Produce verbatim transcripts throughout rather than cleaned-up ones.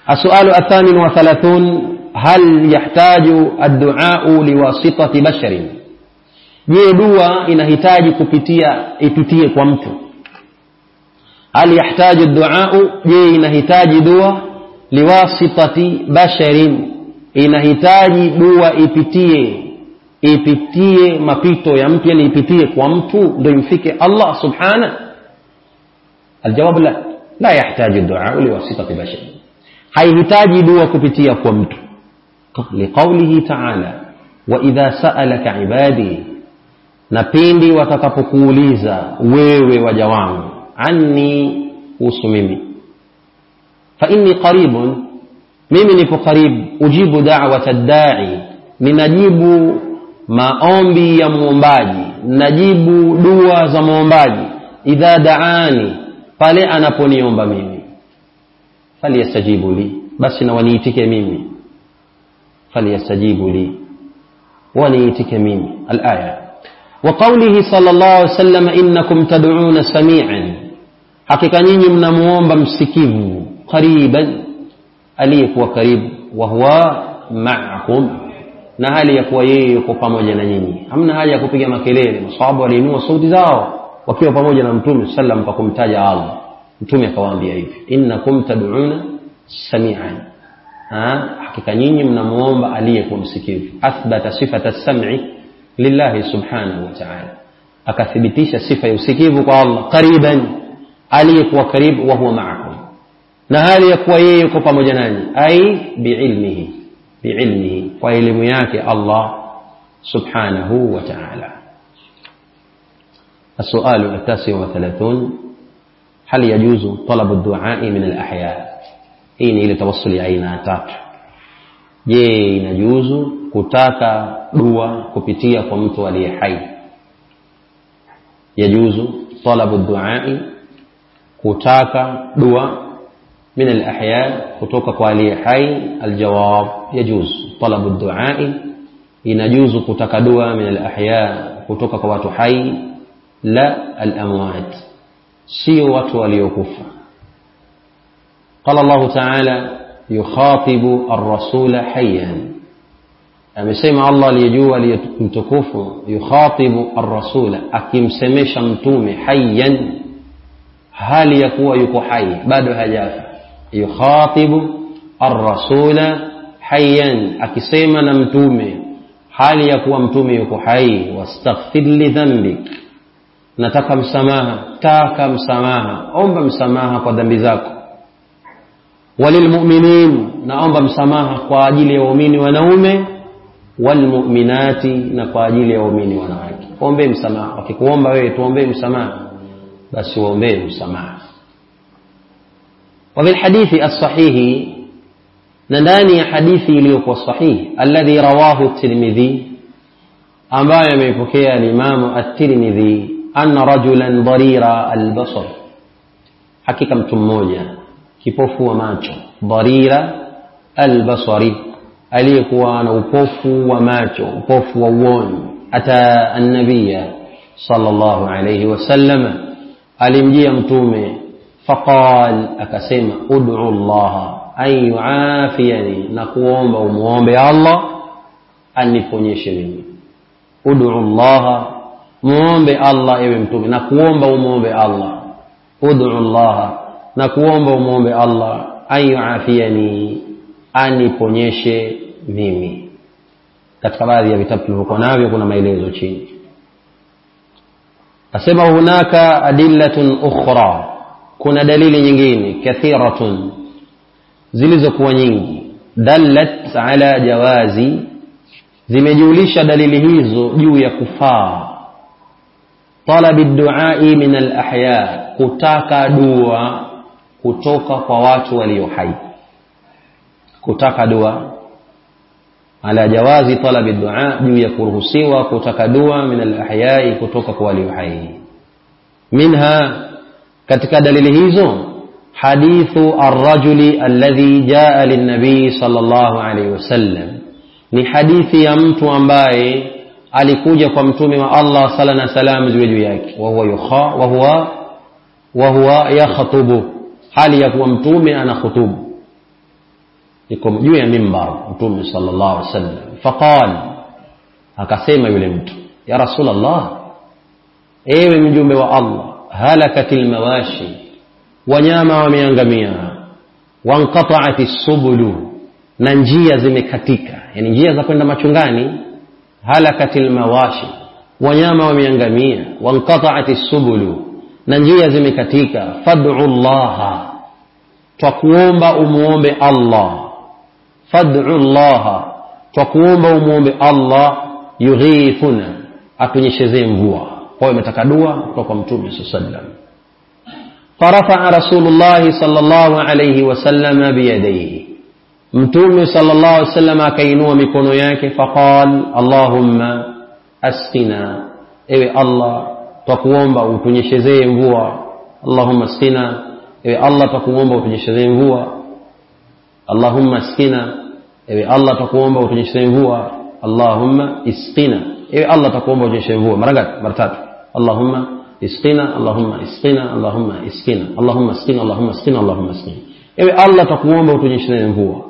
السؤال الثامن وثلاثون هل يحتاج الدعاء لواسطة بشر؟ je dua inahitaji kupitia ipitie kwa mtu? hal yahtaju ad-du'a, je inahitaji dua liwasitati basharin, inahitaji dua ipitie ipitie mapito ya mtu, yani ipitie kwa mtu ndio imfike Allah subhanahu? aljawab la la yahtaju ad-du'a liwasitati basharin, haihitaji dua kupitia kwa mtu. liqaulihi ta'ala wa idha sa'alaka ibadi, na pindi watakapokuuliza wewe waja wangu, anni kuhusu mimi, fa inni qaribun, mimi nipo karibu, ujibu da'wata ad-da'i, ninajibu maombi ya muombaji, najibu dua za muombaji, idha da'ani, pale anaponiomba mimi, falyastajibu li, basi na waniitike mimi, falyastajibu li, waniitike mimi. al-aya. وقوله صلى الله عليه وسلم إنكم تدعون سميعا, hakika nyinyi mnamuomba msikivu, qariban, aliyekuwa karibu, wa huwa ma'akum, na hali ya kuwa yeye yuko pamoja na nyinyi. Hamna haja ya kupiga makelele. Masahaba waliinua sauti zao wakiwa pamoja na Mtume sallam kwa kumtaja Allah. Mtume akawaambia hivi, innakum tad'una sami'an, ha, hakika nyinyi mnamuomba aliyekuwa msikivu. Athbata sifata as-sam'i lillahi subhanahu wa ta'ala, akathibitisha sifa ya usikivu kwa Allah, qariban, aliyekuwa karibu, wa huwa ma'akum, na hali ya kuwa yeye yuko pamoja nanyi, ai biilmihi, biilmihi, kwa elimu yake Allah subhanahu wa ta'ala. السؤال التاسع وثلاثون هل يجوز طلب الدعاء من الأحياء؟ hii ni ile tawassuli aina tatu. je inajuzu kutaka dua kupitia kwa mtu aliye hai? yajuzu talabu ad-du'a, kutaka dua min al-ahya, kutoka kwa aliye hai. aljawab yajuzu talabu ad-du'a, inajuzu kutaka dua min al-ahya, kutoka kwa watu hai, la al-amwat, sio watu waliokufa. qala Allah ta'ala yukhatibu ar-rasula hayyan, amesema Allah aliyejua aliyemtukufu, yukhatibu ar-rasula, akimsemesha mtume, hayyan, hali ya kuwa yuko hai, bado hajafa. yukhatibu ar-rasula hayyan, akisema na mtume hali ya kuwa mtume yuko hai. wastaghfir li dhanbik, nataka msamaha, taka msamaha, omba msamaha kwa dhambi zako. walilmu'minin, naomba msamaha kwa ajili ya waumini wanaume, walmu'minati, na kwa ajili ya waumini wanawake. ombe msamaha, wakikuomba wewe tuombe msamaha, basi waombe msamaha. wa bil hadithi as-sahih, na ndani ya hadithi iliyokuwa sahihi, alladhi rawahu at-Tirmidhi, ambaye ameipokea al-Imam at-Tirmidhi, anna rajulan darira al-basar, hakika mtu mmoja kipofu wa macho, darira al-basari, aliyekuwa na upofu wa macho, upofu wa uoni. ata an-nabiyya sallallahu alayhi wasallam, alimjia mtume, faqal, akasema, ud'u Allah an yu'afiyani, na kuomba umuombe Allah aniponyeshe mimi. ud'u Allah, muombe Allah ewe mtume, na kuomba umuombe Allah. ud'u Allah, na kuomba umuombe Allah, an yu'afiyani, aniponyeshe mimi. Katika baadhi ya vitabu tulivyokuwa navyo kuna maelezo chini. asema hunaka adillatun ukhra, kuna dalili nyingine, kathiratun, zilizokuwa nyingi, dallat ala jawazi, zimejulisha dalili hizo juu ya kufaa, talabi ad-du'a min al-ahya, kutaka dua kutoka kwa watu walio hai. kutaka dua, ala jawazi talabi ad-du'a, juu ya kuruhusiwa kutaka dua min al-ahya, kutoka kwa walio hai. minha, katika dalili hizo, hadithu ar-rajuli alladhi jaa lin-nabi sallallahu alayhi wasallam, ni hadithi ya mtu ambaye alikuja kwa mtume wa Allah sala na salam ziwe juu yake, wa huwa yukha wa huwa wa huwa yakhutubu, hali ya kuwa mtume ana khutubu. yuko juu ya mimbar Mtume sallallahu alaihi wasallam. Faqala, akasema yule mtu, ya Rasulullah, ewe mjumbe wa Allah, halakatil mawashi, wanyama wameangamia, wanqata'atis subulu, na njia zimekatika, yani njia za kwenda machungani. Halakatil mawashi, wanyama wameangamia, wanqata'atis subulu, na njia zimekatika. Fad'u Allah, twakuomba umuombe Allah. Fad'u Allah, twakuomba umuombe Allah, yughithuna, atunyeshezee mvua. Kwa hiyo umetaka dua kutoka kwa Mtume sallallahu alaihi wasallam. Farafa'a Rasulullah sallallahu alayhi wasallam biyadayhi, Mtume sallallahu alayhi wasallam akainua mikono yake. Faqal, Allahumma asqina, ewe Allah twakuomba utunyeshezee mvua. Allahumma asqina, ewe Allah twakuomba utunyeshezee mvua. Allahumma asqina, ewe Allah twakuomba utunyeshezee mvua. Allahumma isqina, ewe Allah twakuomba utunyeshezee mvua. Mara ngapi? Mara tatu. Allahumma isqina, Allahumma isqina, Allahumma isqina, Allahumma isqina, Allahumma isqina, Allahumma isqina, ewe Allah twakuomba utunyeshezee mvua.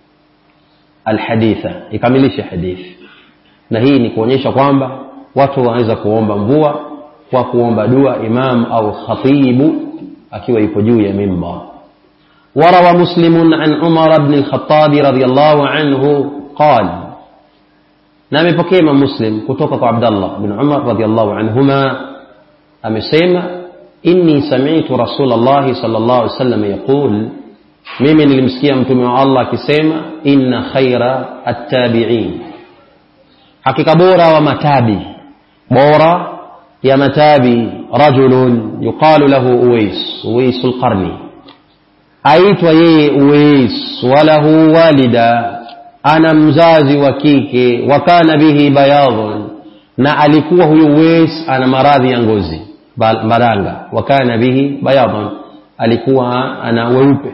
Alhaditha, ikamilisha hadithi. Na hii ni kuonyesha kwamba watu wanaweza kuomba mvua kwa kuomba dua imam au khatibu akiwa yupo juu ya mimbar. Warawa Muslimun an Umar ibn al-Khattab radiyallahu anhu qala, na amepokea Imam Muslim kutoka kwa Abdullah ibn Umar radiyallahu anhuma amesema, inni sami'tu Rasulullah sallallahu alaihi wasallam yaqul, mimi nilimsikia mtume wa Allah akisema, inna khaira at-tabi'in, hakika bora wa matabi, bora ya matabi, rajulun yuqalu lahu Uwais, Uwais al-Qarni, aitwa yeye Uwais, walahu walida, ana mzazi wa kike, wa kana bihi bayadun, na alikuwa huyo Uwais ana maradhi ya ngozi, baranga. Wa kana bihi bayadun, alikuwa ana weupe.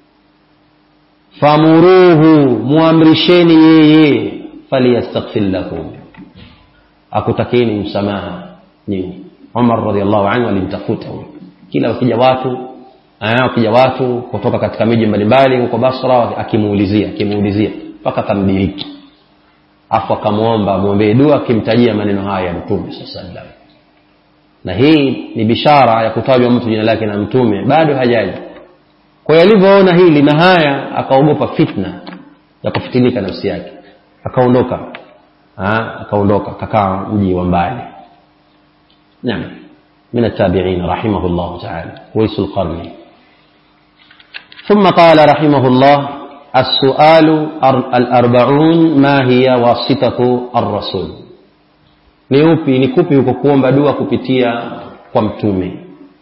Famuruhu, muamrisheni yeye, falyastaghfir lakum, akutakeni msamaha nyinyi. Umar radhiallahu anhu alimtafuta huyo, kila wakija watu aya wakija watu kutoka katika miji mbalimbali huko Basra, akimuulizia akimuulizia mpaka kamdiriki, afu akamuomba muombe dua, akimtajia maneno haya ya Mtume sallallahu alaihi wasallam. Na hii ni bishara ya kutajwa mtu jina lake na Mtume bado hajaja. Kwa hiyo alivyoona hili na haya, akaogopa fitna ya kufitinika nafsi yake, akaondoka ah akaondoka kakaa mji wa mbali. Naam, min at-tabi'in rahimahullah ta'ala Uwais al-Qarni. ثم قال رحمه الله, السؤال الأربعون ما هي واسطة الرسول, ni upi ni kupi huko kuomba dua kupitia kwa mtume.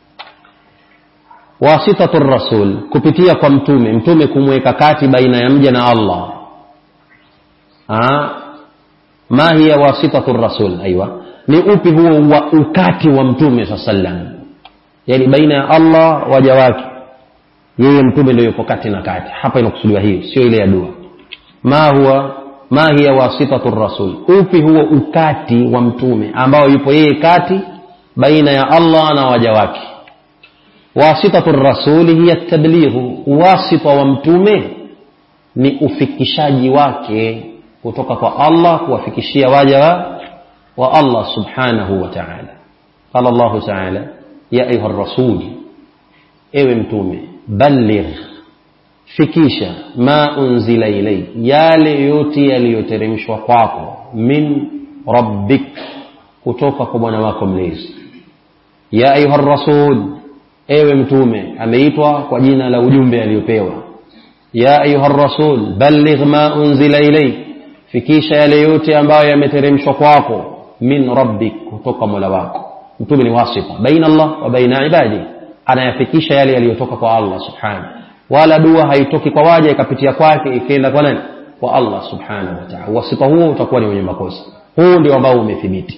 Wasitatu rasul, kupitia kwa mtume, mtume kumweka kati baina ya mja na Allah. Ah, ma hiya wasitatu rasul, aiywa, ni upi huo wa ukati wa mtume sallam, yani baina ya Allah waja wake, yeye mtume ndio yupo kati na kati. Hapa inakusudiwa hiyo, sio ile ya dua. Ma huwa ma hiya wasitatu rasul, upi huo ukati wa mtume ambao yupo yeye kati baina ya Allah na waja wake. Wasitatu rasuli hiya tablighu, wasita wa mtume ni ufikishaji wake kutoka kwa Allah kuwafikishia waja wa, wa Allah subhanahu wa ta'ala. Qala Allah ta'ala, ya ayuha ar-rasul, ewe mtume, balligh, fikisha, ma unzila ilayk, yale yote yaliyoteremshwa kwako, min rabbik, kutoka kwa Bwana wako mlezi. Ya ayuha ar-rasul, ewe mtume, ameitwa kwa jina la ujumbe aliyopewa. Ya ayuha ar-rasul, balligh ma unzila ilayk, fikisha yale yote ambayo yameteremshwa kwako, min rabbik, kutoka Mola wako. Mtume ni wasita baina Allah wa baina ibadi, anayafikisha yale yaliyotoka kwa Allah subhanahu. Wala dua haitoki kwa waja ikapitia kwake ikaenda kwa nani? Kwa Allah subhanahu wa ta'ala. Wasita huo utakuwa ni wenye makosa. Huu ndio ambao umethibiti.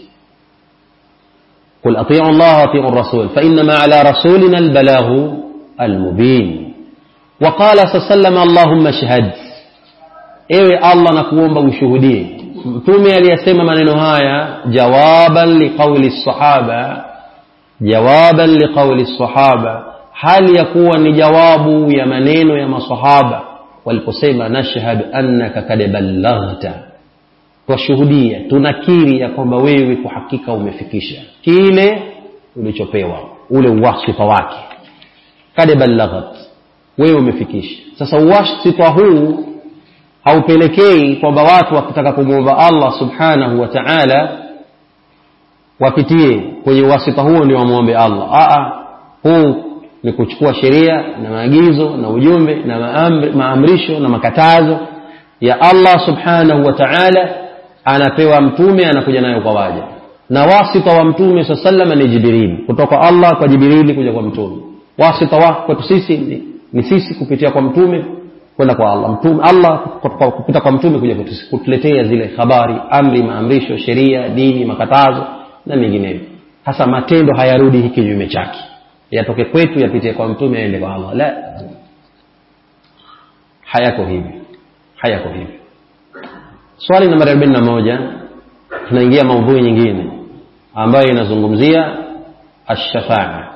قل اطيعوا الله واطيعوا الرسول فإنما على رسولنا البلاغ المبين. وقال صلى الله عليه وسلم اللهم اشهد, ewe Allah nakuomba ushuhudie. Mtume aliyesema maneno haya jawaban liqauli sahaba, jawaban liqauli sahaba, hali ya kuwa ni jawabu ya maneno ya masahaba waliposema nashhadu annaka kad ballaghta, twashuhudia tunakiri ya kwamba wewe kwa hakika umefikisha kile ulichopewa, ule wasifa wake. Kad ballaghat, wewe umefikisha. Sasa wasifa huu haupelekei kwamba watu wakitaka kumuomba Allah subhanahu wa ta'ala wapitie kwenye wasifa huo ndio wamuombe Allah. Aa, huu ni kuchukua sheria na maagizo na ujumbe na maamri, maamrisho na makatazo ya Allah subhanahu wa ta'ala, anapewa mtume, anakuja nayo kwa waja. Na wasifa wa mtume sallallahu ni Jibril, kutoka Allah kwa Jibril kuja kwa mtume. Wasifa wa kwetu sisi ni, ni sisi kupitia kwa mtume kwenda kwa Allah. Mtume Allah kupita kwa mtume kuja kutuletea zile habari, amri, maamrisho, sheria, dini, makatazo na mengineyo. Hasa matendo hayarudi hiki kinyume chake, yatoke kwetu yapitie kwa mtume aende kwa Allah. La, hayako hivi, hayako hivi. Swali namba arobaini na moja, tunaingia maudhui nyingine ambayo inazungumzia ash-shafa'a,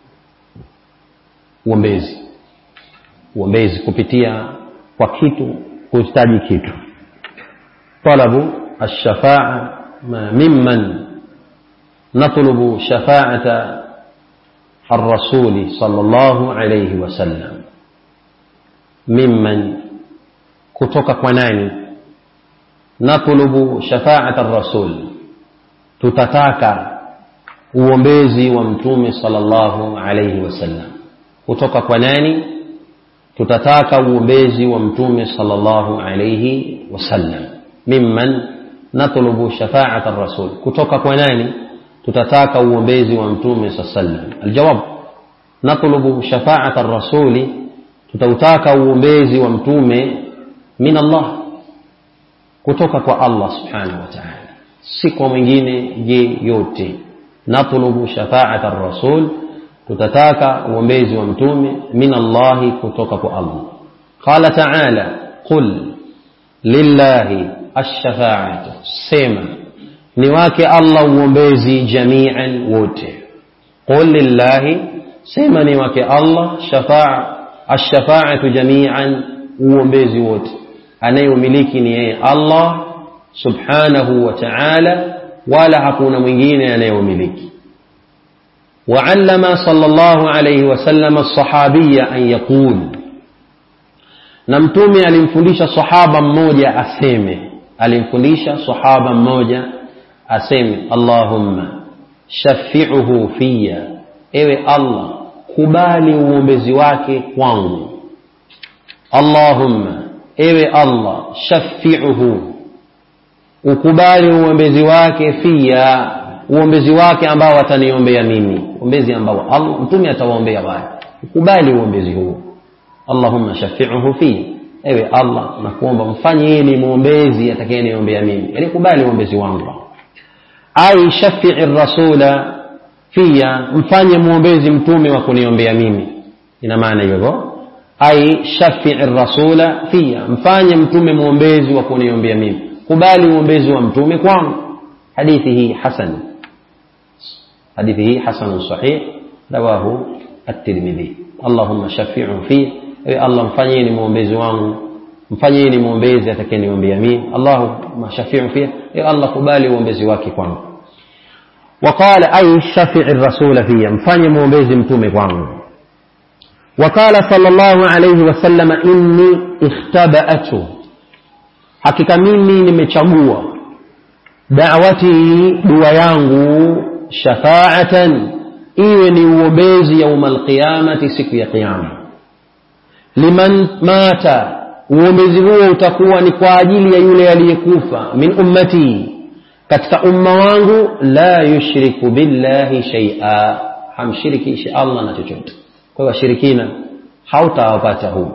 uombezi. Uombezi kupitia kwa kitu, kuhitaji kitu. Talabu ash-shafa'a mimman natlubu shafa'ata ar-rasul sallallahu alayhi wasallam. Mimman, kutoka kwa nani? Natlubu shafa'ata ar-rasul, tutataka uombezi wa mtume sallallahu alayhi wasallam. Kutoka kwa nani? Tutataka uombezi wa mtume sallallahu alayhi wasallam. Mimman natlubu shafa'ata ar-rasul, kutoka kwa nani tutataka uombezi wa mtume sallallahu alayhi wasallam? Aljawab, natlubu shafa'ata ar-rasul, tutautaka uombezi wa mtume min Allah, kutoka kwa Allah subhanahu wa ta'ala, si kwa mwingine yeyote. Natlubu shafa'ata ar-rasul, tutataka uombezi wa mtume min Allah, kutoka kwa Allah. Qala ta'ala, qul lillahi ash-shafa'atu, sema ni wake Allah uombezi jami'an, wote. Qul lillahi, sema ni wake Allah shafa'a, ash-shafa'atu jami'an, uombezi wote. Anayemiliki ni yeye Allah subhanahu wa ta'ala, wala hakuna mwingine anayemiliki. وعلم صلى الله عليه وسلم الصحابي أن يقول, na mtume alimfundisha sahaba mmoja aseme, alimfundisha sahaba mmoja aseme, Allahumma shafi'uhu fiyya, ewe Allah kubali uombezi wake kwangu. Allahumma, ewe Allah, shafi'uhu, ukubali uombezi wake fiyya, uombezi wake ambao ataniombea mimi, uombezi ambao Allah mtume atawaombea wao, ukubali uombezi huo. Allahumma shafi'uhu fi, ewe Allah nakuomba mfanye yeye ni muombezi atakayeniombea mimi, yani kubali uombezi wangu. Ai shafi'ir rasula fiya, mfanye muombezi mtume wa kuniombea mimi, ina maana hivyo. Ai shafi'ir rasula fiya, mfanye mtume muombezi wa kuniombea mimi, kubali uombezi wa mtume kwangu. Hadithi hii hasan, hadithi hii hasan sahih, rawahu at-Tirmidhi. Allahumma shafi'u fi, ewe Allah mfanye ni muombezi wangu, mfanye ni muombezi atakayeniombea mimi. Allahumma shafi'u fi, ewe Allah kubali uombezi wake kwangu. Waqala ay shafi'ir rasul fi, mfanye muombezi mtume kwangu. Waqala sallallahu alayhi wasallam, inni ikhtaba'tu, hakika mimi nimechagua, da'wati, dua yangu, shafa'atan, iwe ni uombezi yaumal qiyamati, siku ya kiyama. Liman mata, uombezi huo utakuwa ni kwa ajili ya yule aliyekufa, min ummati, katika umma wangu, la yushriku billahi shay'a, hamshirikishi Allah na chochote. Kwa washirikina hautawapata huu.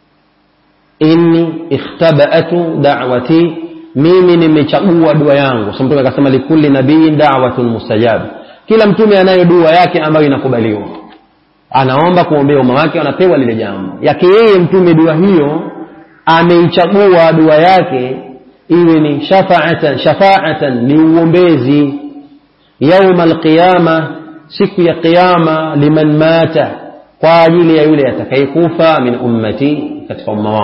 Inni ikhtaba'tu da'wati, mimi nimechagua dua yangu. So mtume akasema likulli nabiyin da'watun mustajab, kila mtume anayo dua yake ambayo inakubaliwa, anaomba kuombea umma wake, anapewa lile jambo yake yeye mtume. Dua hiyo ameichagua dua yake iwe ni shafa'atan, shafa'atan ni uombezi, yaumal qiyama, siku ya kiyama, liman mata, kwa ajili ya yule atakayekufa, min ummati, katika umma wangu.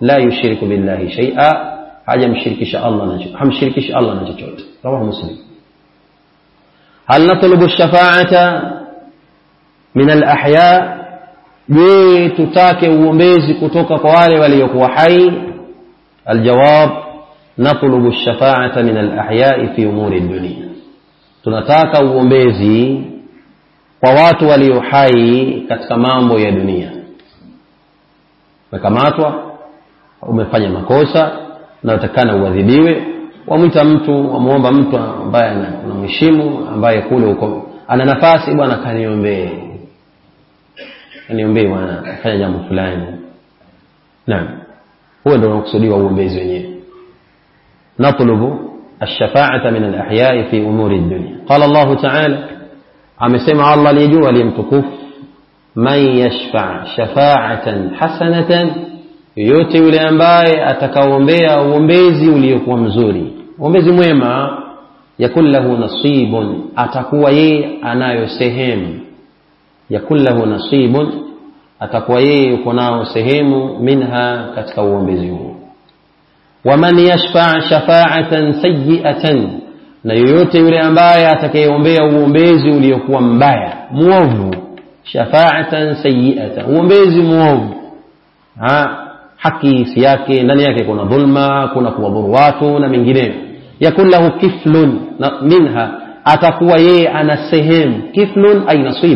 la yushriku billahi shay'a, hajamshirikisha Allah na chochote, hamshirikishi Allah na chochote. Rawahu Muslim. Hal natlubu ash-shafa'ata min al-ahya, je tutake uombezi kutoka kwa wale waliokuwa hai? Aljawab, natlubu ash-shafa'ata min al-ahya'i fi umuri ad-dunya, tunataka uombezi kwa watu walio hai katika mambo ya dunia. Umekamatwa, umefanya makosa na utakana uadhibiwe, wamwita mtu, wamuomba mtu ambaye anamheshimu, ambaye kule uko ana nafasi, bwana kaniombee, kaniombee bwana fanya jambo fulani. Naam, huo ndio unakusudiwa uombezi wenyewe. Natlubu ash-shafa'ata min al-ahya'i fi umuri ad-dunya. Qala Allah ta'ala, amesema Allah alijua alimtukufu, man yashfa' shafa'atan hasanatan, yote yule ambaye atakaoombea uombezi uliokuwa mzuri, uombezi mwema, yakul lahu nasibun, atakuwa yeye anayo sehemu, yakul lahu nasibun, atakuwa yeye yuko nao sehemu, minha, katika uombezi huo. Wa man yashfa' shafa'atan sayyi'atan, na yoyote yule ambaye atakayeombea uombezi uliokuwa mbaya, muovu, shafa'atan sayyi'atan, uombezi muovu, ha haki si yake, ndani yake kuna dhulma, kuna kuwadhuru watu na mengineyo, yakul lahu kiflun minha, atakuwa yeye ana sehemu, kiflun ay nasib,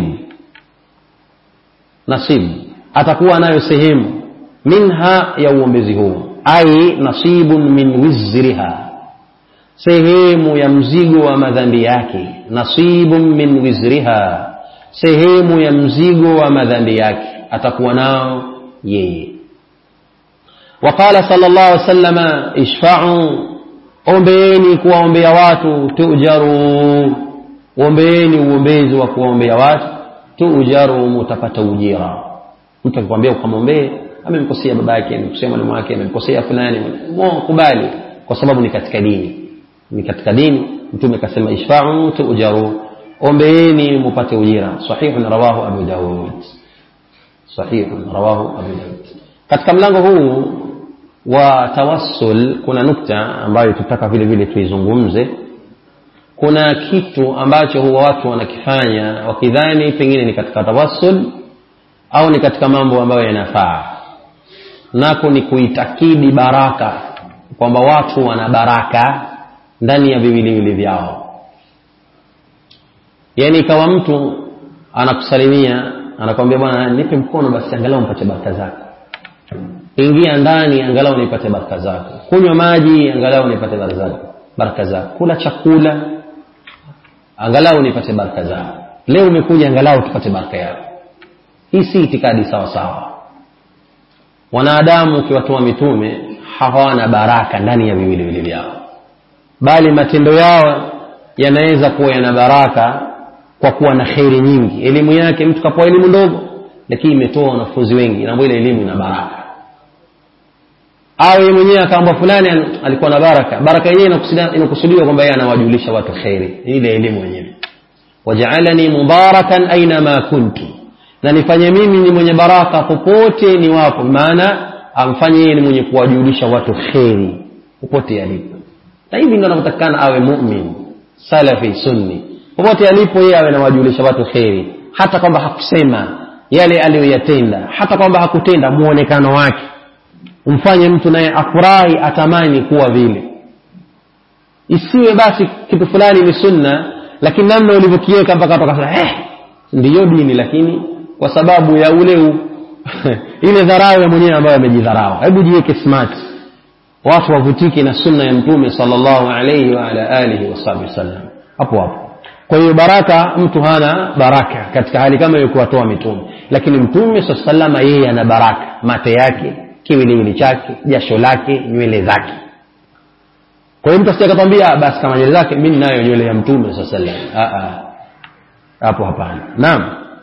nasib, atakuwa nayo sehemu, minha, ya uombezi huo, ay nasibun min wizriha, sehemu ya mzigo wa madhambi yake, nasibun min wizriha, sehemu ya mzigo wa madhambi yake atakuwa nao yeye. Waqala sallallahu alaihi wasallam, ishfa'u, ombeeni kuwaombea watu, tujaru, ombeeni uombezi wa kuwaombea watu, tujaru, mutapata ujira. Mtu akikwambia ukamwombee, amemkosea baba yake, amemkosea mwalimu wake, amemkosea fulani, mkubali, kwa sababu ni katika dini, ni katika dini. Mtume akasema ishfa'u tujaru, ombeeni mupate ujira. Sahihun rawahu Abu Daud, sahihun rawahu Abu Daud. Katika mlango huu wa tawassul kuna nukta ambayo tutaka vile vile tuizungumze. Kuna kitu ambacho huwa watu wanakifanya wakidhani pengine ni katika tawassul au ni katika mambo ambayo yanafaa, nako ni kuitakidi baraka, kwamba watu wana baraka ndani ya viwiliwili vyao. Yani kama mtu anakusalimia, anakuambia bwana nipe mkono basi angalau mpate baraka zako, ingia ndani angalau nipate baraka zako, kunywa maji angalau nipate baraka zako, baraka zako, kula chakula angalau nipate baraka zako, leo umekuja angalau tupate baraka yako. Hii si itikadi sawa sawa. Wanadamu ukiwatoa mitume hawana baraka ndani ya viwiliwili vyao, bali matendo yao yanaweza kuwa yana baraka kwa kuwa na khairi nyingi. Elimu yake, mtu kapoa elimu ndogo lakini imetoa wanafunzi wengi, na ile elimu ina baraka. Au yeye mwenyewe akaamba fulani alikuwa na baraka, baraka yenyewe inakusudiwa kwamba yeye anawajulisha watu khairi, ile elimu yenyewe. Waja'alani mubarakan aina ma kuntu, na nifanye mimi ni mwenye baraka popote ni wapo, maana amfanye yeye ni mwenye kuwajulisha watu khairi popote alipo. Na hivi ndio anatakana awe mu'min salafi sunni, popote alipo yeye awe anawajulisha watu khairi, hata kwamba hakusema yale aliyoyatenda, hata kwamba hakutenda, muonekano wake umfanye mtu naye afurahi, atamani kuwa vile. Isiwe basi kitu fulani ni sunna, lakini namna ulivyokiweka mpaka atakasema eh ndiyo dini, lakini kwa sababu ya ule u, ile dharau ya mwenyewe ambayo amejidharau. Hebu jiweke smart, watu wavutike na sunna ya Mtume sallallahu alayhi wa ala alihi wasallam hapo hapo. Kwa hiyo baraka, mtu hana baraka katika hali kama hiyo kuwatoa mitume, lakini Mtume sallallahu alayhi wasallam yeye ana baraka, mate yake, kiwiliwili chake, jasho lake, nywele zake. Kwa hiyo mtu asiyakatambia basi kama nywele zake mimi nayo nywele ya Mtume sallallahu alayhi wasallam, a a hapo hapana. Naam.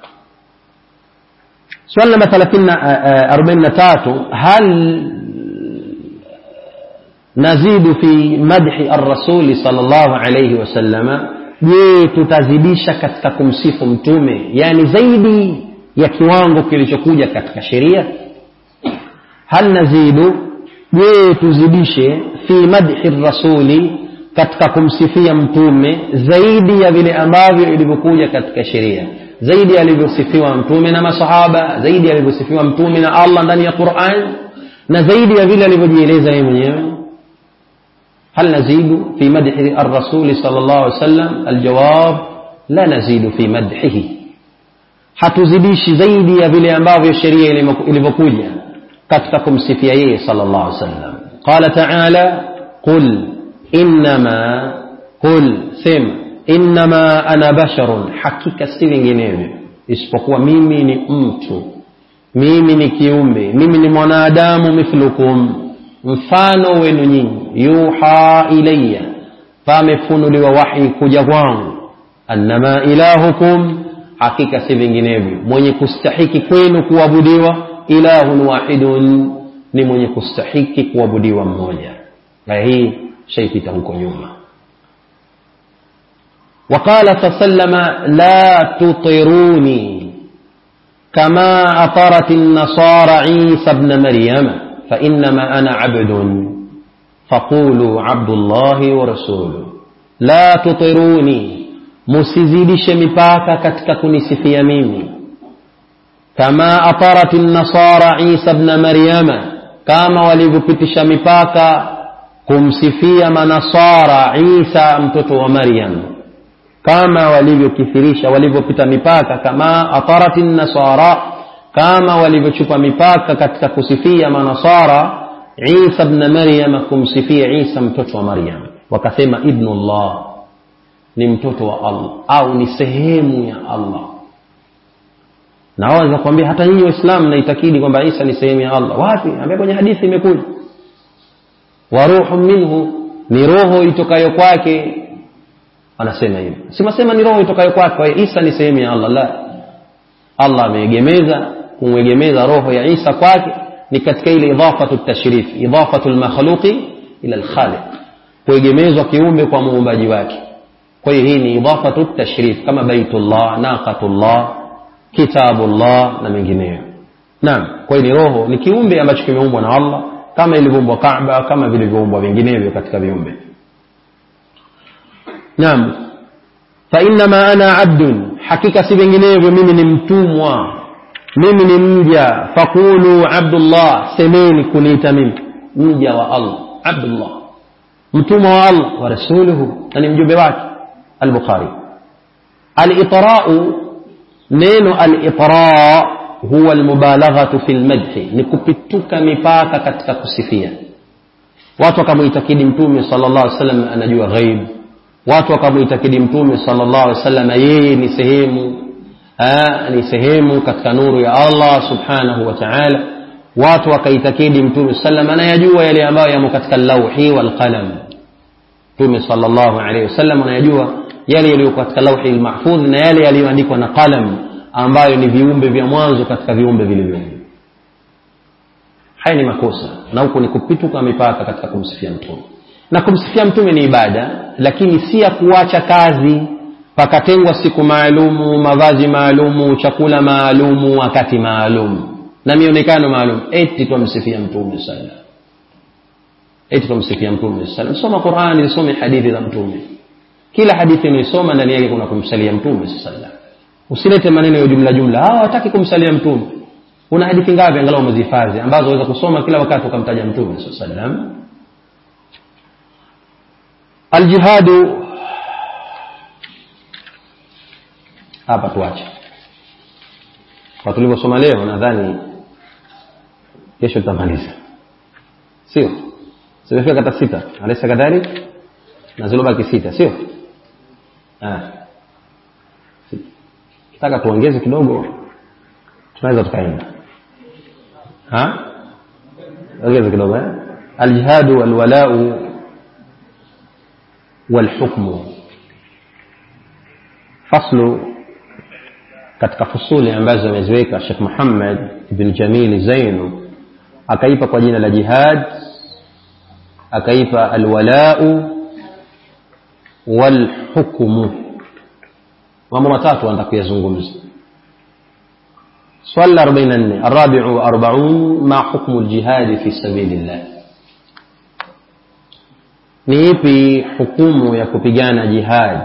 Swali namba arobaini na tatu, hal nazidu fi madhi ar-rasul sallallahu alayhi wasallam, je tutazidisha katika kumsifu Mtume, yani zaidi ya kiwango kilichokuja katika sheria? Hal nazidu je tuzidishe fi madhi rasuli katika kumsifia mtume zaidi ya vile ambavyo ilivyokuja katika sheria, zaidi alivyosifiwa mtume na masahaba, zaidi alivyosifiwa mtume na Allah ndani ya Qur'an, na zaidi ya vile alivyojieleza yeye mwenyewe. hal nazidu fi madhi ar-rasul sallallahu alaihi wasallam? Aljawab la nazidu fi madhihi, hatuzidishi zaidi ya vile ambavyo sheria ilivyokuja katika kumsifia yeye sallallahu alaihi wasallam. Qala ta'ala qul innama, qul sema, innama ana basharun, hakika si vinginevyo isipokuwa mimi ni mtu, mimi ni kiumbe, mimi ni mwanadamu, mithlukum, mfano wenu nyinyi. Yuha ilayya, pamefunuliwa wahi kuja kwangu. Annama ilahukum, hakika si vinginevyo mwenye kustahiki kwenu kuabudiwa, ilahun wahidun, ni mwenye kustahiki kuabudiwa mmoja. Na hii shaipita huko nyuma. وقال صلى الله عليه وسلم لا تطروني كما أطرت النصارى عيسى ابن مريم فإنما أنا عبد فقولوا عبد الله ورسوله. لا تطروني, musizidishe mipaka katika kunisifia mimi, kama atarat an-nasara Isa ibn Maryam, kama walivyopitisha mipaka kumsifia manasara Isa mtoto wa Maryam, kama walivyokithirisha, walivyopita mipaka, kama atarat an-nasara, kama walivyochupa mipaka katika kusifia manasara Isa ibn Maryam, kumsifia Isa mtoto wa Maryam, wakasema ibnullah, ni mtoto wa Allah au ni sehemu ya Allah. Na waweza kuambia hata nyinyi Waislamu mnaitakidi kwamba Isa ni sehemu ya Allah. Wapi? Ambia kwenye hadithi imekuja wa ruhu minhu, ni roho itokayo kwake. Anasema hivi, simasema ni roho itokayo kwake, kwa Isa ni sehemu ya Allah. La, Allah ameegemeza, kumwegemeza roho ya Isa kwake ni katika ile idhafatu tashrif, idhafatu al-makhluqi ila al-khaliq, kuegemezwa kiumbe kwa muumbaji wake. Kwa hiyo hii ni idhafatu tashrif, kama baitullah, naqatullah, kitabullah na mengineyo. Naam, kwa hiyo ni roho, ni kiumbe ambacho kimeumbwa na Allah kama ilivyoumbwa Kaaba, kama vilivyoumbwa vinginevyo katika viumbe. Naam, fa inma ana abdun, hakika si vinginevyo mimi ni mtumwa, mimi ni mja. Faqulu abdullah, semeni kuniita mimi mja wa Allah, abdullah, mtumwa wa Allah, wa rasuluhu, na ni mjumbe wake. Al-Bukhari. Al-itra'u, neno al-itra' huwa al-mubalaghatu fil madhi, ni kupituka mipaka katika kusifia. Watu wakamuitakidi mtume sallallahu alaihi wasallam anajua ghaib, watu wakamuitakidi mtume sallallahu alaihi wasallam yeye ni sehemu ah ni sehemu katika nuru ya Allah subhanahu wa ta'ala. Watu wakaitakidi mtume sallallahu alaihi wasallam anayajua yale ambayo yamo katika lauhi wal qalam. Mtume sallallahu alaihi wasallam anayajua yale yaliyo katika lauhi al-mahfudh na yale yaliyoandikwa na qalam, ambayo ni viumbe vya mwanzo katika viumbe vilivyoumba. Haya ni makosa, na huko ni kupituka mipaka katika kumsifia mtume. Na kumsifia mtume ni ibada, lakini si ya kuacha kazi pakatengwa siku maalumu, mavazi maalumu, chakula maalumu, wakati maalumu na mionekano maalumu, eti tumsifia mtume sallallahu, eti tumsifia mtume sallallahu. Soma Qur'ani, soma hadithi za mtume. Kila hadithi unayosoma ndani yake kuna kumsalia mtume sallallahu. Usilete maneno ya jumla jumla, ah hataki kumsalia mtume. Una hadithi ngapi angalau umezihifadhi ambazo unaweza kusoma kila wakati ukamtaja mtume sallallahu? Al-jihadu, hapa tuache kwa tulivyosoma leo, nadhani kesho tutamaliza, sio? Zimefika kata sita, alisa kadhalik, na zilobaki sita, sio? Ah, nataka tuongeze kidogo, tunaweza tukaenda. Ha? Ongeze kidogo eh? Al-jihadu wal-wala'u wal-hukmu. Faslu katika fusuli ambazo ameziweka Sheikh Muhammad ibn Jamil Zainu, akaipa kwa jina la jihad, akaipa al-wala'u wal-hukmu. Mambo matatu anataka kuyazungumza. Swali arobaini na nne, arabi'u arba'un, ma hukmu al-jihad fi sabilillah. ni ipi hukumu ya kupigana jihad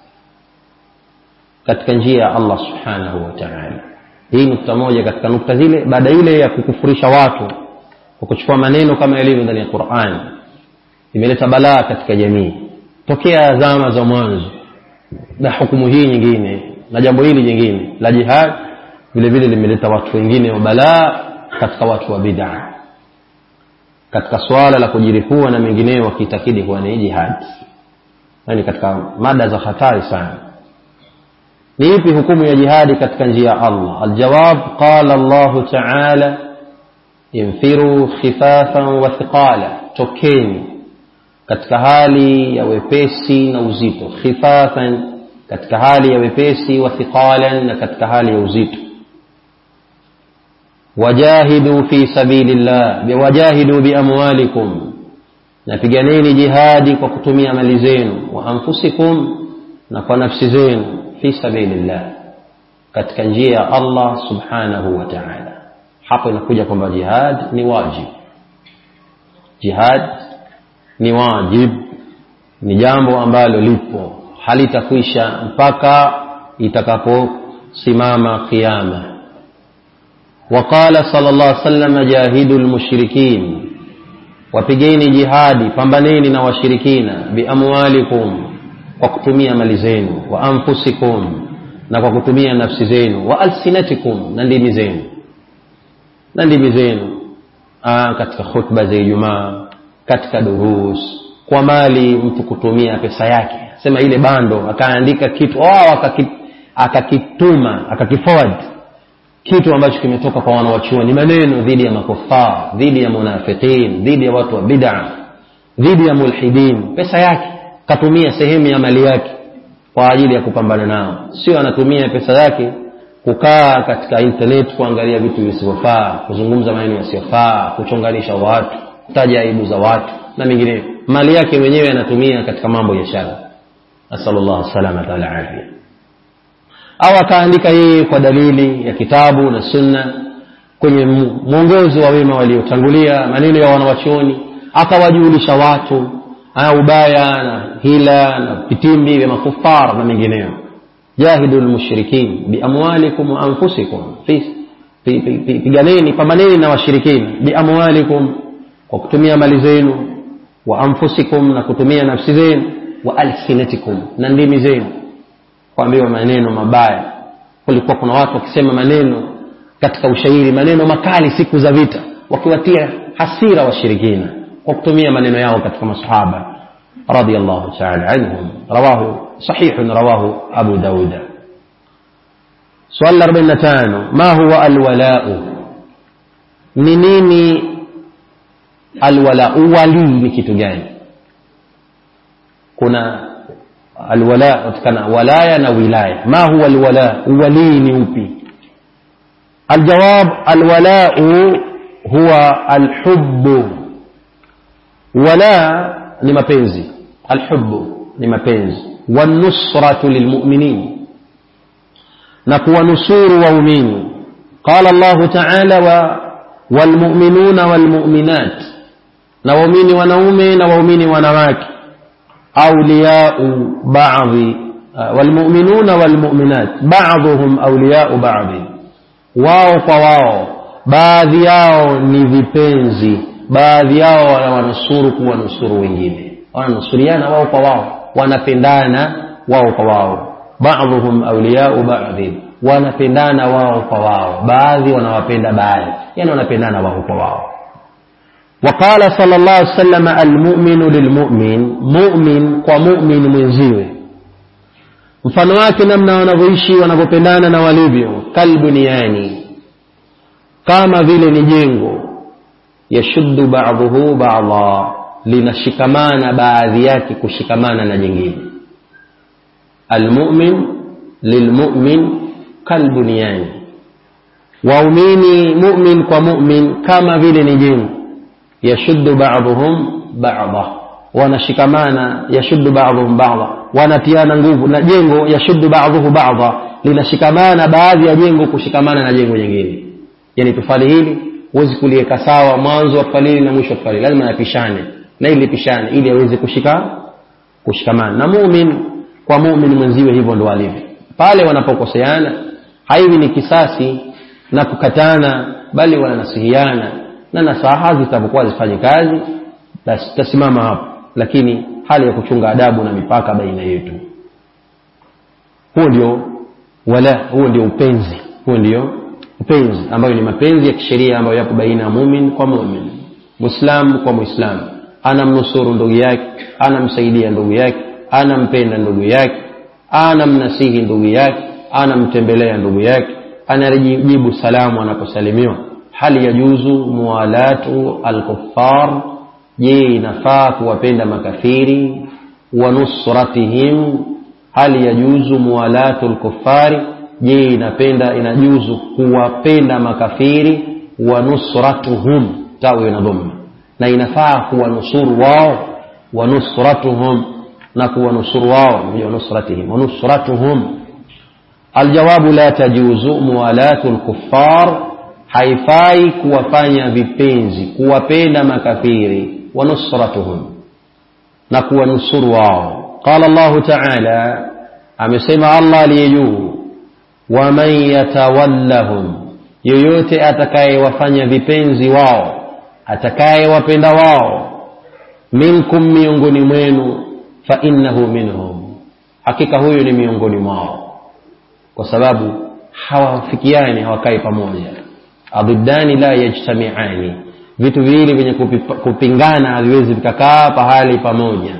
katika njia ya Allah subhanahu wa ta'ala? Hii nukta moja katika nukta zile, baada ile ya kukufurisha watu kwa kuchukua maneno kama yalivyo ndani ya Qur'an, imeleta balaa katika jamii tokea zama za mwanzo. Na hukumu hii nyingine na jambo hili jingine la jihad vile vile limeleta watu wengine wa balaa katika watu wa bid'ah, katika swala la kujiripua na mengineyo wakitakidi kuwa ni jihad. Yani katika mada za hatari sana. Ni ipi hukumu ya jihadi katika njia ya Allah? Aljawab, qala Allah ta'ala infiru khifafan wa thiqala, tokeni katika hali ya wepesi na uzito. Khifafan katika hali ya wepesi, wa thiqalan na katika hali ya uzito. Wajahidu fi sabilillah, wajahidu bi amwalikum, na piganeni jihadi kwa kutumia mali zenu, wa anfusikum, na kwa nafsi zenu, fi sabilillah, katika njia ya Allah subhanahu wa ta'ala. Hapo inakuja kwamba jihad ni wajib. Jihad ni wajib, ni jambo ambalo lipo, halitakwisha mpaka itakaposimama kiyama. وقال صلى الله عليه وسلم جاهدوا المشركين, wapigeni jihadi, pambaneni na washirikina, biamwalikum, kwa kutumia mali zenu, wa anfusikum, na kwa kutumia nafsi zenu, wa alsinatikum, na ndimi zenu. Na ndimi zenu ah, katika khutba za Ijumaa, katika durus, kwa mali mtu kutumia pesa yake, sema ile bando akaandika kitu au akakituma akakiforward kitu ambacho kimetoka kwa wanawachuoni, ni maneno dhidi ya makufar, dhidi ya munafiqin, dhidi ya watu wa bid'ah, dhidi ya mulhidin, pesa yake katumia sehemu ya mali yake kwa ajili ya kupambana nao. Sio anatumia pesa yake kukaa katika internet kuangalia vitu visivyofaa, kuzungumza maneno yasiyofaa, kuchonganisha watu, kutaja aibu za watu na mengineyo. Mali yake mwenyewe anatumia katika mambo ya shari. Asallallahu salamata wal afia. Au akaandika yeye kwa dalili ya kitabu na sunna kwenye mwongozo wa wema waliotangulia, maneno ya wanawachuoni, akawajulisha watu ana ubaya na hila na vitimbi vya makufar na mengineyo. Jahidul mushrikin biamwalikum wa anfusikum, piganeni, pambaneni na washirikina, biamwalikum, kwa kutumia mali zenu, wa anfusikum, na kutumia nafsi zenu, wa alsinatikum, na ndimi zenu, kuambiwa maneno mabaya. Kulikuwa kuna watu wakisema maneno katika ushairi, maneno makali siku za vita, wakiwatia hasira washirikina kwa kutumia maneno yao katika masahaba radiyallahu ta'ala anhum. Rawahu sahihun, rawahu Abu Daud. Swali arobaini na tano, ma huwa alwala'u? Ni nini alwala? Uwali ni kitu gani? Kuna alwala katika walaya na wilaya. Ma huwa alwala? Uwali ni upi? Aljawab, alwala'u huwa alhubbu. Wala ni mapenzi, alhubbu ni mapenzi, wanusratu lilmu'minin, na kuwanusuru waumini. Qala Allah ta'ala wa walmu'minuna walmu'minat, na waumini wanaume na waumini wanawake. Awliya'u ba'dhi, walmu'minuna walmu'minat ba'dhuhum awliya'u ba'dhi, wao kwa wao baadhi yao ni vipenzi, baadhi yao wananusuru kuwanusuru wengine, wananusuriana wao kwa wao, wanapendana wao kwa wao. Ba'dhuhum awliya'u ba'dhi, wanapendana wao kwa wao, baadhi wanawapenda baadhi, yani wanapendana wao kwa wao. Waqala sallallahu alaihi wasallam, almu'minu lilmu'min, mu'min kwa mu'min mwenziwe, mfano wake namna wanavyoishi, wanavyopendana na walivyo, kalbuniyani, kama vile ni jengo, yashuddu ba'dhuhu ba'dha, linashikamana baadhi yake kushikamana na jingine. Almu'min lilmu'min kalbuniyani, waumini mu'min kwa mu'min kama vile ni jengo, yashuddu ba'dhuhum ba'dha, wanashikamana, yashuddu ba'dhuhum ba'dha, wanatiana nguvu, na jengo yashuddu ba'dhuhu ba'dha, linashikamana baadhi ya jengo kushikamana na jengo jingine. Yani tufali hili huwezi kuliweka sawa mwanzo wa tufali na mwisho wa tufali, lazima yapishane, na ili pishane ili aweze kushika kushikamana na muumini kwa muumini mwenziwe. Hivyo ndo alivyo. Pale wanapokoseana haiwi ni kisasi na kukatana, bali wananasihiana na nasaha zitapokuwa zifanye kazi basi tasimama hapo, lakini hali ya kuchunga adabu na mipaka baina yetu. Huo ndio wala huo ndio upenzi, huo ndio upenzi ambayo ni mapenzi ya kisheria ambayo yapo baina ya muumini kwa muumini, muislamu kwa muislamu. Anamnusuru ndugu yake, anamsaidia ndugu yake, anampenda ndugu yake, anamnasihi ndugu yake, anamtembelea ndugu yake, anajibu salamu anaposalimiwa. Hali yajuzu muwalatu al-kuffar, je inafaa kuwapenda makafiri, wa nusratihim, hali yajuzu muwalatu al-kuffari, je inapenda inajuzu kuwapenda makafiri, wa nusratuhum, tawi na dhamma, na inafaa kuwanusuru wao, wa nusratuhum, na kuwanusuru wao, wa nusratihim, wa nusratuhum. Aljawabu la tajuzu muwalatu al-kuffar, haifai kuwafanya vipenzi kuwapenda makafiri, wa nusratuhum, na kuwanusuru wao. Qala Allah ta'ala, amesema Allah aliyejuu, wa man yatawallahum, yoyote atakayewafanya vipenzi wao, atakayewapenda wao, minkum, miongoni mwenu, fa innahu minhum, hakika huyo ni miongoni mwao, kwa sababu hawafikiani, hawakai pamoja. Adiddani la yajtami'ani, vitu viwili vyenye kupingana haviwezi vikakaa pahali pamoja.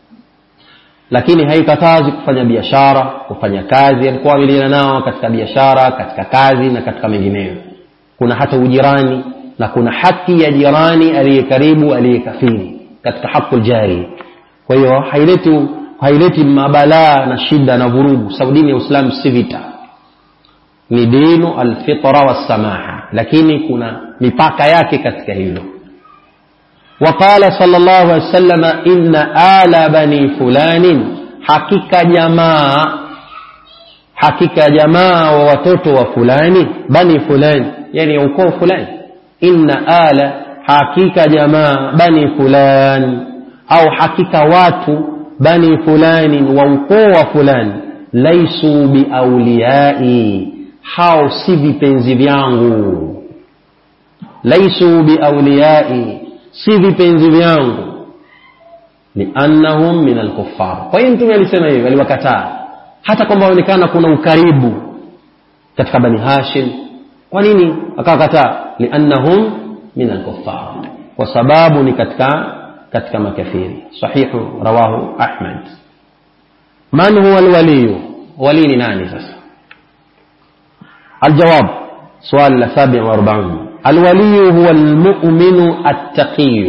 Lakini haikatazi kufanya biashara, kufanya kazi, alikuwa milina nao katika biashara, katika kazi na katika mengineyo. Kuna hata ujirani, na kuna haki ya jirani aliye karibu, aliye kafiri, katika haqqul jari. Kwa hiyo haileti haileti mabalaa na shida na vurugu, sababu dini ya Uislamu si vita, ni dinu alfitra wassamaha, lakini kuna mipaka yake katika hilo. Waqala sallallahu alaihi wasallam, inna ala bani fulanin, hakika jamaa, hakika jamaa wa watoto wa fulani, bani fulani yani ukoo fulani. Inna ala, hakika jamaa, bani fulani, au hakika watu bani fulani wa ukoo wa fulani, laisu bi awliyai, hao si vipenzi vyangu. Laisu bi awliyai, si vipenzi vyangu, liannahum min al-kuffar. Kwa hiyo mtume alisema hivi, aliwakataa hata kwamba waonekana kuna ukaribu katika Bani Hashim. Kwa nini akakataa? Liannahum min al-kuffar, kwa sababu ni katika katika makafiri. Sahihu rawahu Ahmad. Man huwa al-wali? Wali ni nani sasa? الجواب سؤال السابع والأربعون. الولي هو المؤمن التقي.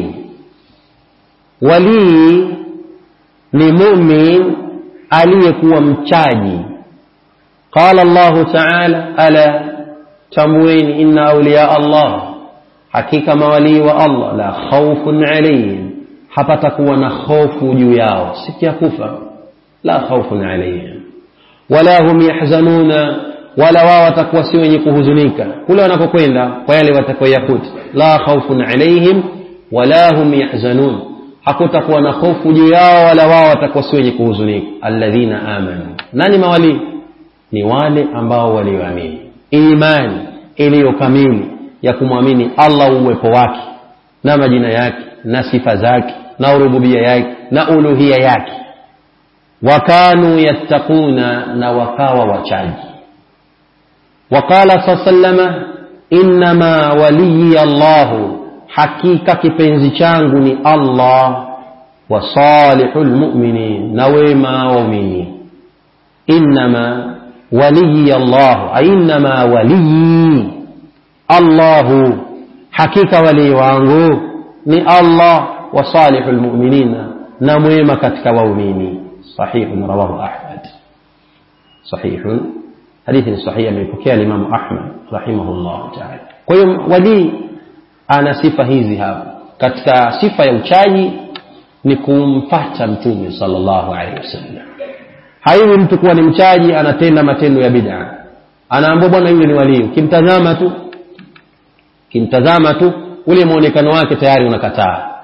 ولي لمؤمن aliyekuwa mchaji. قال الله تعالى ألا تموين إن أولياء الله, hakika mawali wa Allah, la khawfun alayhim, hapatakuwa na hofu juu yao siku ya kufa, la khawfun alayhim wala hum yahzanuna, wala wao watakuwa si wenye kuhuzunika kule wanapokwenda kwa yale watakayoyakuta. La khawfun alayhim wala hum yahzanun, hakutakuwa na hofu juu yao wala wao watakuwa si wenye kuhuzunika. Alladhina amanu, nani mawali? Ni wale ambao walioamini imani iliyo kamili ya kumwamini Allah, uwepo wake na majina yake na sifa zake na rububia yake na uluhia yake. Wakanu yattaquna, na wakawa wachaji. وقال صلى الله عليه وسلم إنما ولي الله, hakika kipenzi changu ni Allah, wa salihul mu'minin, na wema waumini. Innama waliyi Allah, innama waliyi Allah, hakika wali wangu ni Allah, wa salihul mu'minin, na mwema katika waumini. Sahihun rawahu Ahmad. Sahihun, hadithi ni sahihi, amepokea Imam Ahmad rahimahullah ta'ala. Kwa hiyo wali ana sifa hizi hapa. Katika sifa ya uchaji ni kumfuata Mtume sallallahu alaihi wasallam. Haiwi mtu kuwa ni mchaji anatenda matendo ya bid'a, anaambiwa bwana yule ni wali, ukimtazama tu kimtazama tu ule muonekano wake tayari unakataa.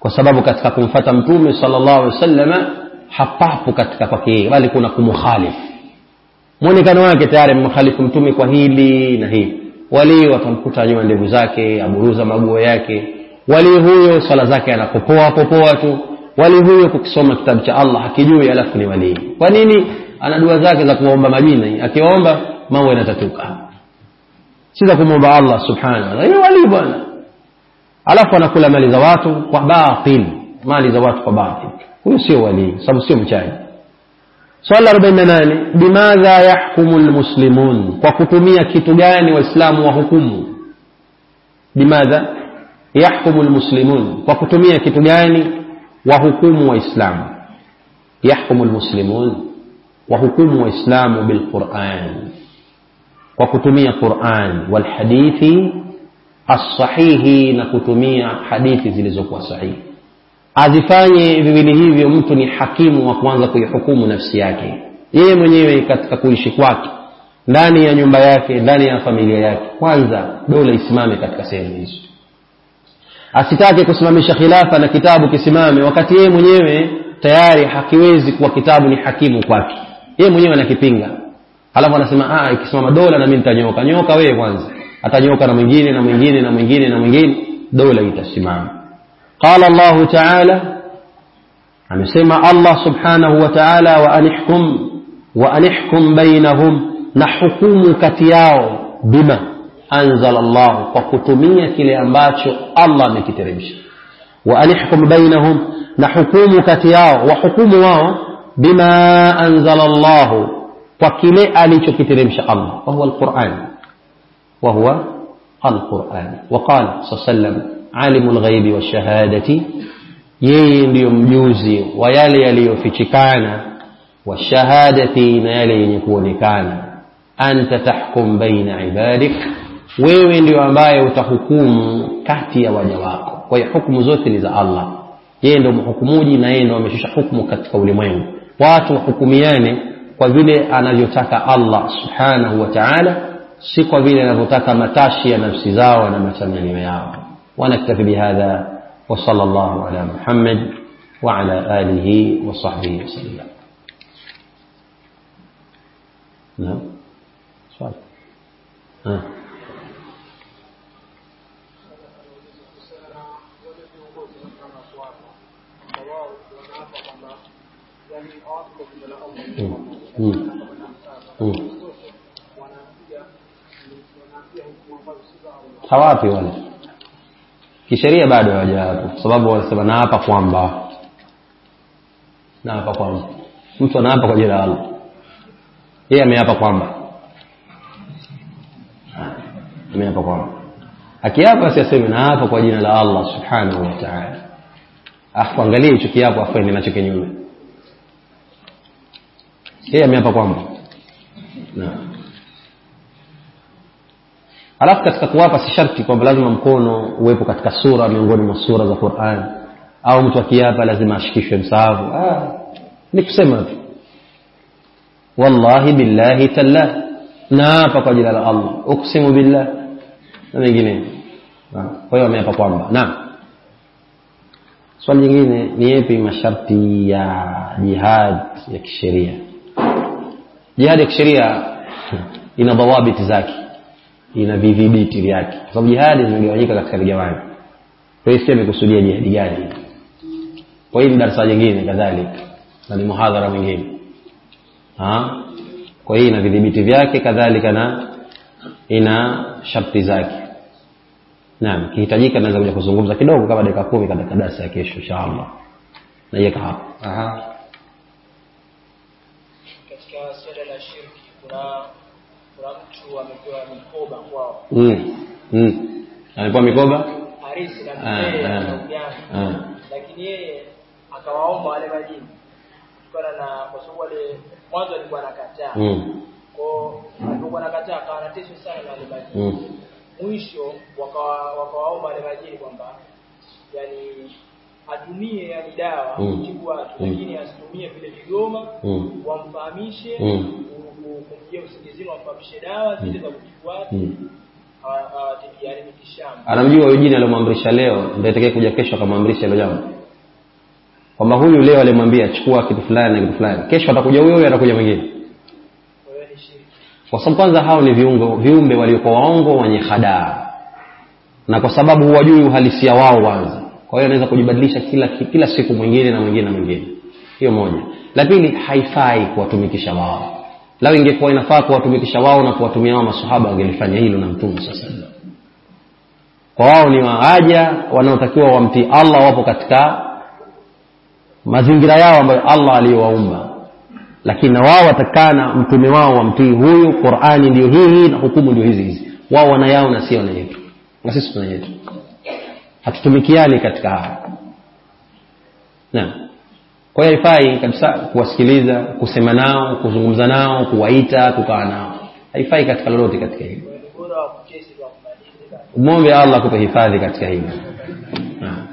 kwa sababu katika kumfuata mtume sallallahu alaihi wasallam hapapo katika kwake, bali kuna kumkhalifu. Muonekano wake tayari mkhalifu mtume kwa hili na hili. Wali watamkuta nyuma ndevu zake, aburuza maguo yake. Wali huyo sala zake anapopoa popoa tu. Wali huyo kukisoma kitabu cha Allah hakijui, alafu ni wali. Kwa nini? Ana dua zake za kuomba majina, akiomba mambo yanatatuka. Si za kumwomba Allah subhanahu. Yeye wali bwana. Alafu anakula mali za watu kwa batil, mali za watu kwa batil. Huyo sio wali, sababu sio mchaji. Swali arobaini na nane, bimadha yahkumu almuslimun, kwa kutumia kitu gani waislamu wahukumu? Bimadha yahkumu almuslimun, kwa kutumia kitu gani wahukumu waislamu? Yahkumu almuslimun, wahukumu waislamu bilquran, kwa kutumia Qur'an wal hadithi as-sahihi, na kutumia hadithi zilizokuwa sahihi. Azifanye viwili hivyo, mtu ni hakimu wa kuanza kuihukumu nafsi yake yeye mwenyewe katika kuishi kwake, ndani ya nyumba yake, ndani ya familia yake. Kwanza dola isimame katika sehemu hizo. Asitake kusimamisha khilafa na kitabu kisimame wakati yeye mwenyewe tayari hakiwezi kuwa kitabu ni hakimu kwake. Yeye mwenyewe anakipinga. Halafu anasema ah, ikisimama dola na mimi nitanyoka. Nyoka wewe kwanza. Atanyoka na mwingine na mwingine na mwingine na mwingine, dola itasimama. Qala Allah Ta'ala, amesema Allah subhanahu wa ta'ala, wa anihkum wa anihkum bainahum, na hukumu kati yao, bima anzala Allah, kwa kutumia kile ambacho Allah amekiteremsha. Wa anihkum bainahum, na hukumu kati yao, wa hukumu wao, bima anzala Allah, kwa kile alichokiteremsha Allah, wa huwa al-Qur'an, wa huwa al-Qur'an. Wa qala sallam alimul ghaibi washahadati, yeye ndiyo mjuzi wa yale yaliyofichikana, washahadati, na yale yenye kuonekana. Anta tahkum baina ibadik, wewe ndiyo ambaye utahukumu kati ya waja wako. Kwa hiyo hukumu zote ni za Allah, yeye ndiyo mhukumuji, na yeye ndiyo ameshusha hukumu katika ulimwengu. Watu wahukumiane kwa vile anavyotaka Allah subhanahu wa ta'ala, si kwa vile anavyotaka matashi ya nafsi zao na matamanio yao. ونكتفي بهذا، وصلى الله على محمد وعلى آله وصحبه وسلم. نعم سؤال. ها hawapi wale kisheria bado hawaja hapo, kwa sababu wanasema na hapa kwamba na hapa kwamba mtu anaapa kwa jina la Allah, yeye ameapa kwamba ameapa kwamba akiapa asiseme na hapa kwa jina la Allah subhanahu wa ta'ala, afu angalie hicho kiapo afanye nacho kinyume. Yeye ameapa kwamba na alafu katika kuwapa si sharti kwamba lazima mkono uwepo katika sura miongoni mwa sura za Qur'an, au mtu akiapa lazima ashikishwe msahafu. Ah, ni kusema tu wallahi billahi tallah, na hapa kwa jina la Allah, uqsimu billah, na mengine. Kwa hiyo ameapa kwamba. Naam. Swali lingine ni yapi masharti ya jihad ya kisheria? Jihad ya kisheria ina dhawabiti zake, ina vidhibiti vyake, kwa sababu jihad zimegawanyika katika vigawani. Kwa hiyo sisi kusudia jihad gani? Kwa hiyo darasa jingine kadhalika, na ni muhadhara mwingine. Ah, kwa hiyo ina vidhibiti vyake kadhalika na ina sharti zake. Naam, kihitajika naweza kuja kuzungumza kidogo kama dakika kumi katika darasa ya kesho inshallah. Na yeka hapo. Aha. Katika swala la shirki kuna kuna mtu amepewa mikoba kwao. Mm. Mm. Amepewa mikoba? Harisi na mzee na ugani. Lakini yeye akawaomba wale majini. Kutokana na kwa sababu wale mwanzo alikuwa anakataa. Mm. Kwa alikuwa anakataa akawa anateswa sana na wale majini. Mm. Mwisho wakawa wakawaomba wale majini kwamba yani atumie yani dawa kutibu watu, lakini asitumie vile vigoma, mm. wamfahamishe, mm. kumjia usingizini wamfahamishe dawa zile za kutibu watu, mm. hawatibiani mitishamba. Anamjua yule jini aliyomwamrisha leo ndio atakaye kuja kesho akamwamrisha hilo jambo. Kwamba huyu leo alimwambia chukua kitu fulani na kitu fulani. Kesho atakuja huyo huyo atakuja mwingine. Kwa sababu kwanza hao ni viungo viumbe waliokuwa waongo wenye hadaa. Na kwa sababu huwajui uhalisia wao kwanza. Kwa hiyo anaweza kujibadilisha kila kila siku mwingine na mwingine na mwingine. Hiyo moja. La pili, haifai kuwatumikisha wao. Lao ingekuwa inafaa kuwatumikisha wao na kuwatumia wao maswahaba wangelifanya hilo na Mtume sasa. Kwa wao ni waaja wanaotakiwa wamtii Allah, wapo katika mazingira yao ambayo Allah aliyowaumba. Lakini na wao watakana mtume wao wamtii huyu, Qur'ani ndio hii na hukumu ndio hizi hizi. Wao wana yao na sio na yetu. Na sisi tuna yetu. Hatutumikiani katika haya. Naam. Kwa hiyo haifai kabisa kuwasikiliza, kusema nao, kuzungumza nao, kuwaita, kukaa nao. Haifai katika lolote katika hilo. Muombe Allah akupe hifadhi katika hilo. Naam.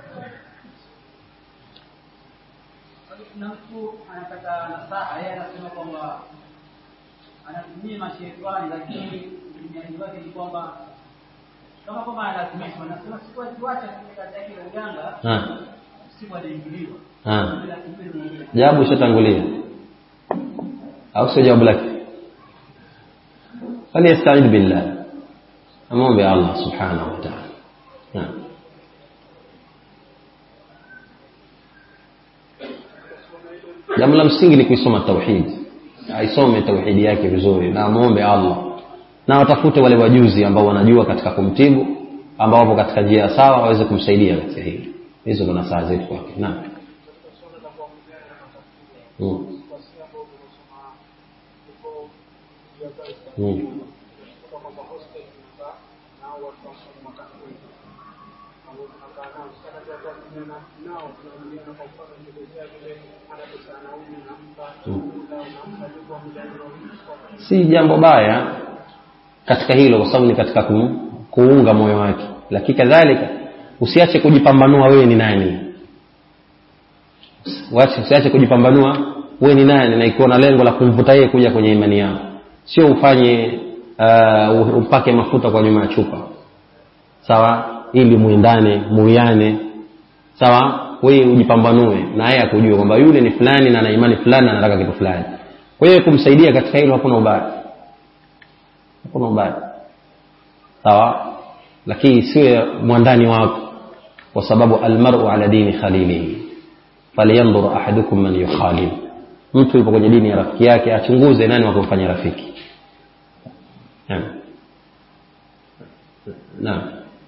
Na mtu anataka nasaha, yeye anasema kwamba anatumia mashaitani, lakini mjani wake ni kwamba kama kwamba analazimishwa, anasema siku akiacha kazi yake ya uganga, siku anaingiliwa. Ah. Jawabu shatangulia. Au sio jawabu lake? Fali yasta'id billah. Amombe Allah subhanahu wa ta'ala. Naam. Jambo la msingi ni kuisoma tauhid. Aisome tauhidi yake vizuri na muombe Allah. Na watafute wale wajuzi ambao wanajua katika kumtibu, ambao wapo katika njia sawa waweze kumsaidia katika hili. Hizo ndo nasaha zetu kwake. Naam. Mm. Mm. Si jambo baya katika hilo kwa sababu ni katika ku, kuunga moyo wake. Lakini kadhalika usiache kujipambanua wewe ni nani. Wacha usiache kujipambanua wewe ni nani na ikiwa na lengo la kumvuta yeye kuja kwenye imani yako. Sio ufanye uh, upake mafuta kwa nyuma ya chupa. Sawa? Ili muendane, muiane. Sawa? Wewe ujipambanue na yeye akujue kwamba yule ni fulani na ana imani fulani na anataka kitu fulani. Kwa hiyo kumsaidia katika hilo hakuna ubaya. Hakuna ubaya. Sawa? Lakini siwe mwandani wako kwa sababu almar'u ala dini khalilihi. Falyanzur ahadukum man yukhalil. Mtu yupo kwenye dini ya rafiki yake, achunguze nani wa kumfanya rafiki. Naam. Naam.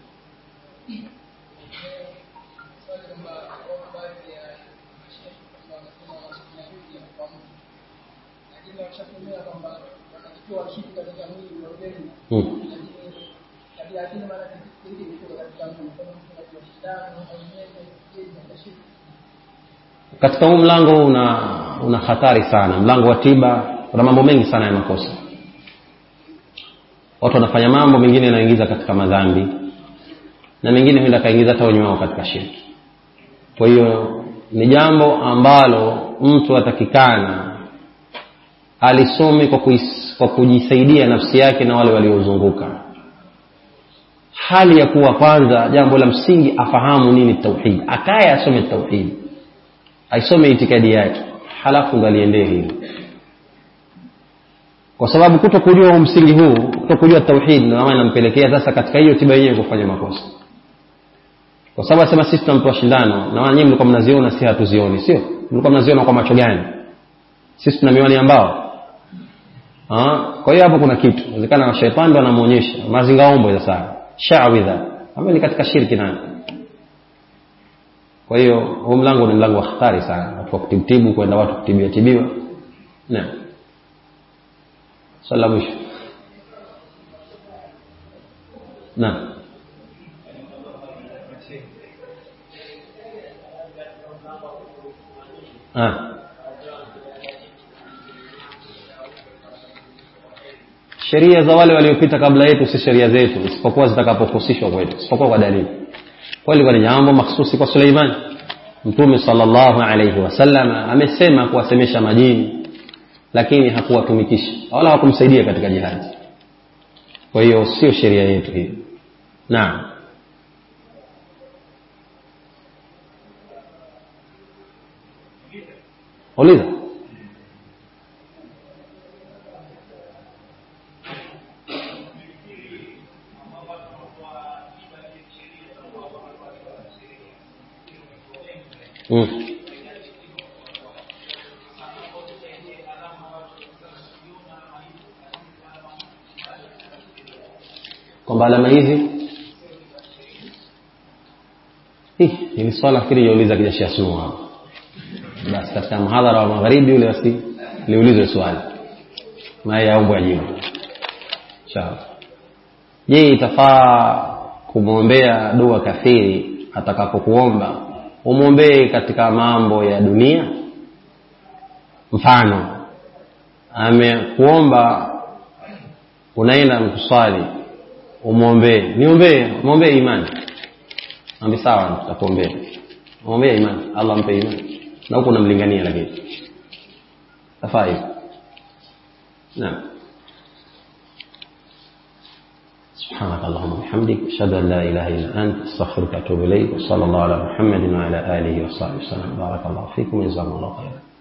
Hmm. Katika huu mlango una una hatari sana. Mlango wa tiba kuna mambo mengi sana ya makosa. Watu wanafanya mambo mengine yanaingiza katika madhambi na mengine huenda kaingiza hata wenyewe wao katika shirki. Kwa hiyo ni jambo ambalo mtu atakikana alisome kwa, kuis, kwa kujisaidia nafsi yake na wale waliozunguka. Hali ya kuwa kwanza jambo la msingi afahamu nini tauhid. Akaye asome tauhid. Aisome itikadi yake. Halafu ndo aliendee hili. Kwa sababu kutokujua msingi huu, kutokujua tauhid ndio maana inampelekea sasa katika hiyo tiba yenyewe kufanya makosa. Kwa sababu sema sisi tunamtoa shindano na nyinyi mlikuwa mnaziona si hatuzioni, sio? Mlikuwa mnaziona kwa macho gani? Sisi tuna miwani ambao. Ah, kwa hiyo hapo kuna kitu. Inawezekana na shetani ndo anamuonyesha mazingaombo sasa. Sha'widha. Hapo ni katika shirki na. Kwa hiyo huu mlango ni mlango wa hatari sana. Watu wa kutibu kwenda watu kutibiwa tibiwa. Naam. Salamu alaykum. Naam. Ah. Sheria za wale waliopita kabla yetu si sheria zetu isipokuwa zitakapohusishwa kwetu, isipokuwa kwa dalili. Kwa hiyo ni jambo mahsusi kwa Suleiman. Mtume sallallahu alayhi wasallam amesema kuwasemesha majini lakini hakuwatumikisha wala hakumsaidia katika jihad. kwa hiyo sio sheria yetu hii. Naam. Uliza. Mm. Kwamba alama hizi hii ni swala fikiri yauliza kija Sheikh Sunu hapo. Basi katika mhadhara wa magharibi ule basi liulizwe swali na yaombe ajibu. Sawa. Je, itafaa kumwombea dua kafiri atakapokuomba umwombee katika mambo ya dunia? Mfano amekuomba unaenda mkusali, umwombee, niombee, muombee imani. Ambi sawa, tutakuombea. Muombee imani, Allah ampe imani. Na huko unamlingania lakini. Tafai. Naam. سبحانك اللهم وبحمدك اشهد ان لا اله الا انت استغفرك واتوب اليك وصلى الله على محمد وعلى اله وصحبه وسلم. بارك الله فيكم وجزاكم الله خيرا.